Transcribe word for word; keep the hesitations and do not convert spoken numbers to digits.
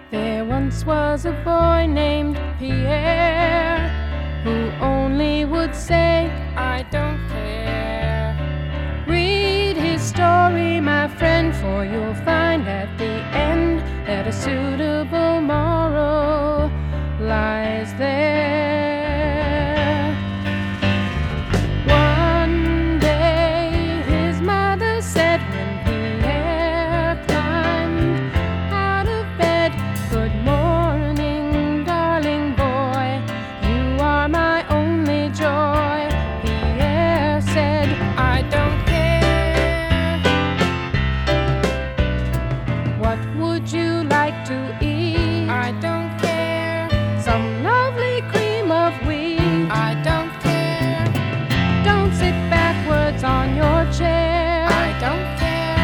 There once was a boy named Pierre who only would say, "I don't care." Read his story, my friend, for you'll find at the end that a suit